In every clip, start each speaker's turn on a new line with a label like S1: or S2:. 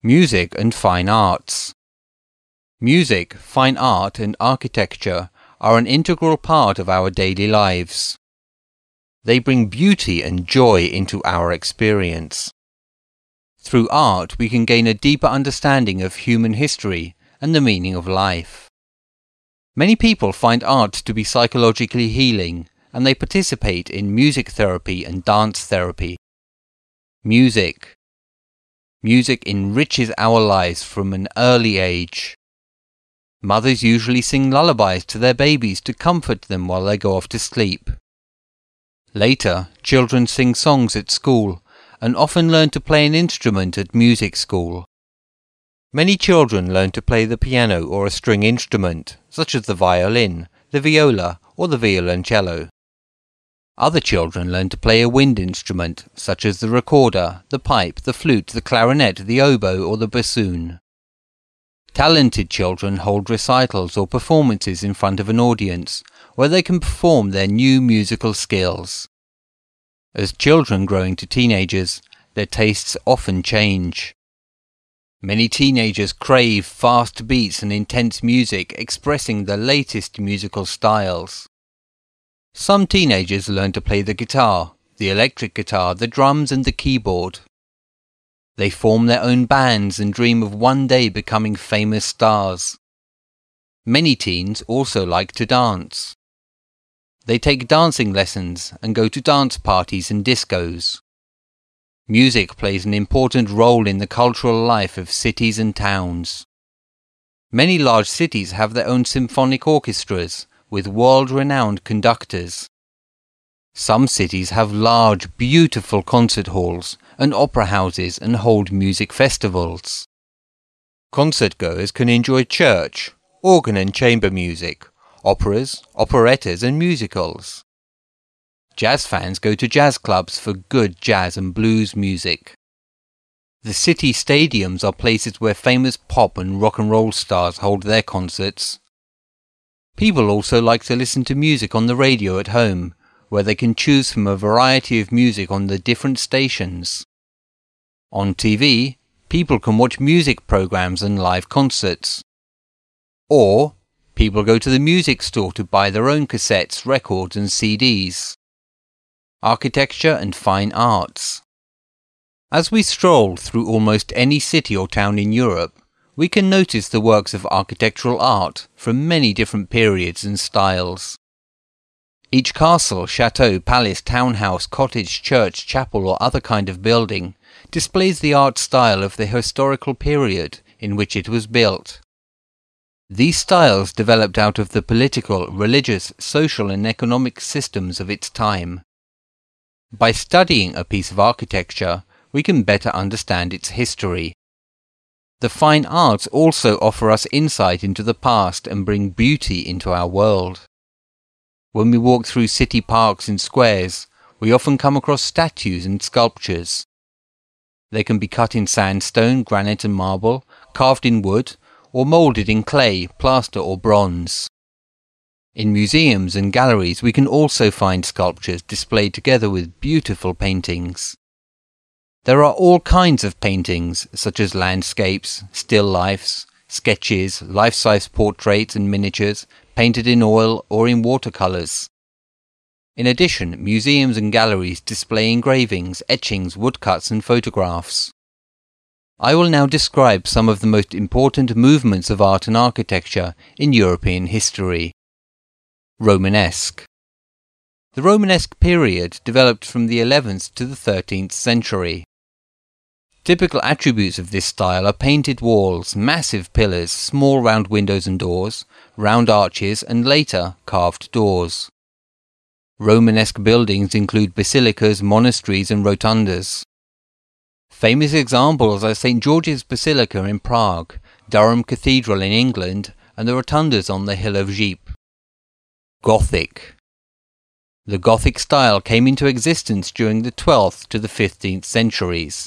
S1: Music and fine arts. Music, fine art and architecture are an integral part of our daily lives. They bring beauty and joy into our experience. Through art, we can gain a deeper understanding of human history and the meaning of life. Many people find art to be psychologically healing, and they participate in music therapy and dance therapy. Music. Music enriches our lives from an early age. Mothers usually sing lullabies to their babies to comfort them while they go off to sleep. Later, children sing songs at school and often learn to play an instrument at music school. Many children learn to play the piano or a string instrument, such as the violin, the viola, or the violoncello. Other children learn to play a wind instrument, such as the recorder, the pipe, the flute, the clarinet, the oboe, or the bassoon. Talented children hold recitals or performances in front of an audience, where they can perform their new musical skills. As children grow into teenagers, their tastes often change. Many teenagers crave fast beats and intense music expressing the latest musical styles. Some teenagers learn to play the guitar, the electric guitar, the drums and the keyboard. They form their own bands and dream of one day becoming famous stars. Many teens also like to dance. They take dancing lessons and go to dance parties and discos. Music plays an important role in the cultural life of cities and towns. Many large cities have their own symphonic orchestras with world-renowned conductors. Some cities have large, beautiful concert halls and opera houses and hold music festivals. Concertgoers can enjoy church, organ and chamber music, operas, operettas and musicals. Jazz fans go to jazz clubs for good jazz and blues music. The city stadiums are places where famous pop and rock and roll stars hold their concerts. People also like to listen to music on the radio at home, where they can choose from a variety of music on the different stations. On TV, people can watch music programs and live concerts. Or, people go to the music store to buy their own cassettes, records and CDs. Architecture and fine arts. As we stroll through almost any city or town in Europe, we can notice the works of architectural art from many different periods and styles. Each castle, chateau, palace, townhouse, cottage, church, chapel or other kind of building displays the art style of the historical period in which it was built. These styles developed out of the political, religious, social and economic systems of its time. By studying a piece of architecture, we can better understand its history. The fine arts also offer us insight into the past and bring beauty into our world. When we walk through city parks and squares, we often come across statues and sculptures. They can be cut in sandstone, granite and marble, carved in wood, or moulded in clay, plaster or bronze. In museums and galleries we can also find sculptures displayed together with beautiful paintings. There are all kinds of paintings, such as landscapes, still lifes, sketches, life-size portraits and miniatures, painted in oil or in watercolours. In addition, museums and galleries display engravings, etchings, woodcuts and photographs. I will now describe some of the most important movements of art and architecture in European history. Romanesque. The Romanesque period developed from the 11th to the 13th century. Typical attributes of this style are painted walls, massive pillars, small round windows and doors, round arches and later carved doors. Romanesque buildings include basilicas, monasteries and rotundas. Famous examples are St. George's Basilica in Prague, Durham Cathedral in England and the rotundas on the Hill of Ypres. Gothic. The Gothic style came into existence during the 12th to the 15th centuries.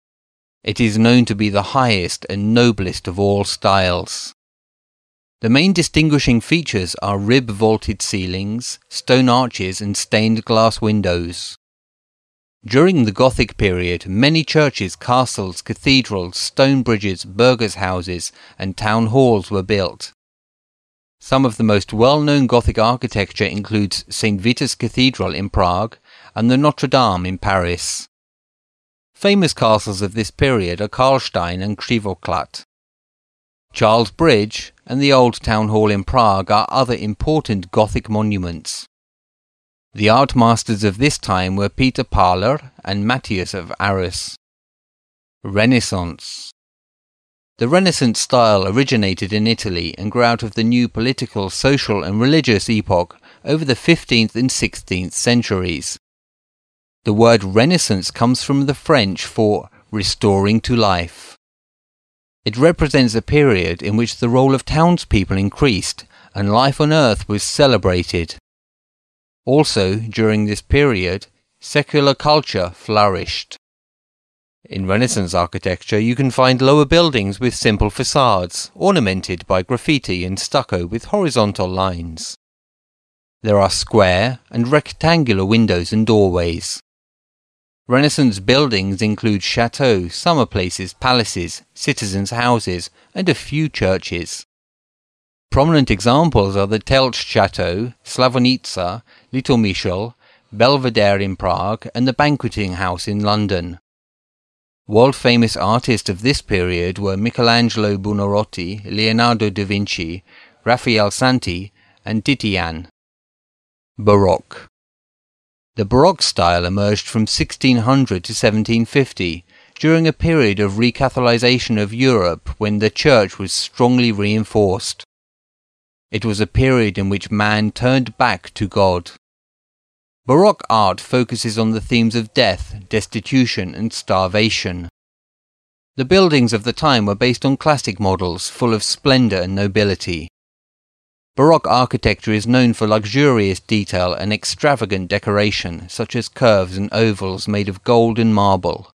S1: It is known to be the highest and noblest of all styles. The main distinguishing features are rib-vaulted ceilings, stone arches and stained glass windows. During the Gothic period, many churches, castles, cathedrals, stone bridges, burghers' houses, and town halls were built. Some of the most well-known Gothic architecture includes St. Vitus Cathedral in Prague and the Notre Dame in Paris. Famous castles of this period are Karlstein and Krivoklat. Charles Bridge and the Old Town Hall in Prague are other important Gothic monuments. The art masters of this time were Peter Parler and Matthias of Arras. Renaissance. The Renaissance style originated in Italy and grew out of the new political, social and religious epoch over the 15th and 16th centuries. The word Renaissance comes from the French for restoring to life. It represents a period in which the role of townspeople increased and life on earth was celebrated. Also, during this period, secular culture flourished. In Renaissance architecture, you can find lower buildings with simple facades, ornamented by graffiti and stucco with horizontal lines. There are square and rectangular windows and doorways. Renaissance buildings include chateaux, summer places, palaces, citizens' houses, and a few churches. Prominent examples are the Telch Chateau, Slavonice, Little Michel, Belvedere in Prague, and the Banqueting House in London. World-famous artists of this period were Michelangelo Buonarroti, Leonardo da Vinci, Raphael Santi, and Titian. Baroque. The Baroque style emerged from 1600 to 1750, during a period of recatholicization of Europe when the Church was strongly reinforced. It was a period in which man turned back to God. Baroque art focuses on the themes of death, destitution, and starvation. The buildings of the time were based on classic models full of splendor and nobility. Baroque architecture is known for luxurious detail and extravagant decoration, such as curves and ovals made of gold and marble.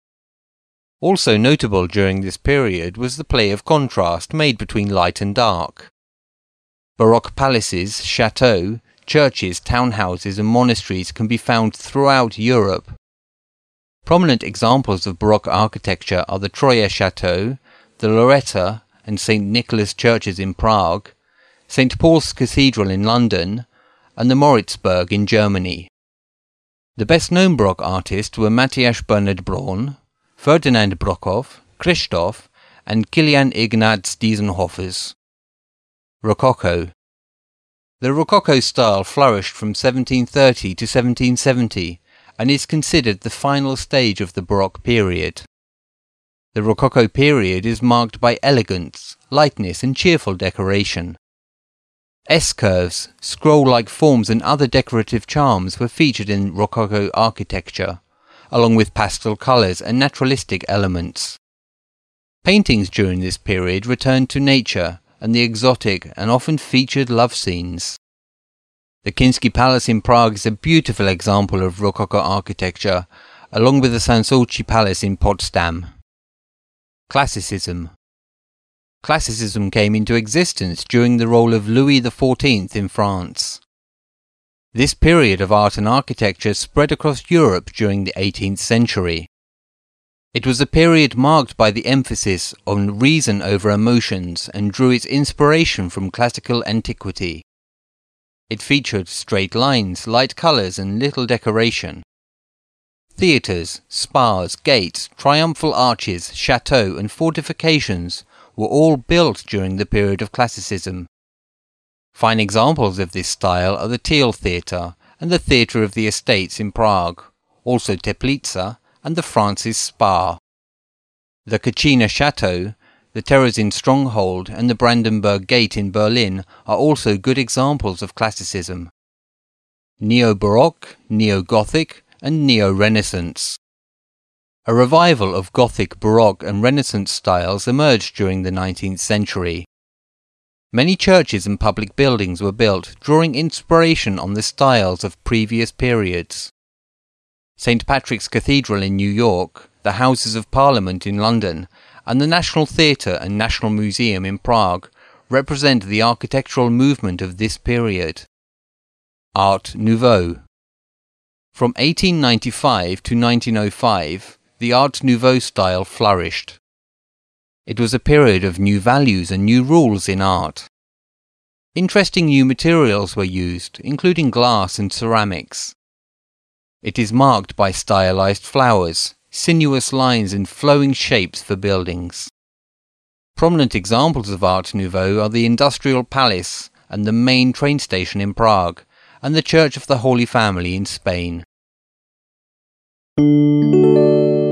S1: Also notable during this period was the play of contrast made between light and dark. Baroque palaces, chateaux, churches, townhouses and monasteries can be found throughout Europe. Prominent examples of Baroque architecture are the Troyer Chateau, the Loretta and St. Nicholas churches in Prague, St. Paul's Cathedral in London, and the Moritzburg in Germany. The best-known Baroque artists were Matthias Bernhard Braun, Ferdinand Brockhoff, Christoph, and Kilian Ignaz Diessenhoffers. Rococo. The Rococo style flourished from 1730 to 1770 and is considered the final stage of the Baroque period. The Rococo period is marked by elegance, lightness and cheerful decoration. S-curves, scroll-like forms and other decorative charms were featured in Rococo architecture, along with pastel colours and naturalistic elements. Paintings during this period returned to nature and the exotic and often featured love scenes. The Kinsky Palace in Prague is a beautiful example of Rococo architecture, along with the Sanssouci Palace in Potsdam. Classicism. Classicism came into existence during the rule of Louis XIV in France. This period of art and architecture spread across Europe during the 18th century. It was a period marked by the emphasis on reason over emotions and drew its inspiration from classical antiquity. It featured straight lines, light colours and little decoration. Theatres, spas, gates, triumphal arches, chateaux and fortifications were all built during the period of Classicism. Fine examples of this style are the Thiel Theatre and the Theatre of the Estates in Prague, also Teplice and the Francis Spa. The Kachina Chateau, the Terezin Stronghold and the Brandenburg Gate in Berlin are also good examples of Classicism. Neo-Baroque, Neo-Gothic and Neo-Renaissance. A revival of Gothic, Baroque and Renaissance styles emerged during the 19th century. Many churches and public buildings were built, drawing inspiration on the styles of previous periods. St. Patrick's Cathedral in New York, the Houses of Parliament in London, and the National Theatre and National Museum in Prague represent the architectural movement of this period. Art Nouveau. From 1895 to 1905, the Art Nouveau style flourished. It was a period of new values and new rules in art. Interesting new materials were used, including glass and ceramics. It is marked by stylized flowers, sinuous lines and flowing shapes for buildings. Prominent examples of Art Nouveau are the Industrial Palace and the main train station in Prague, and the Church of the Holy Family in Spain.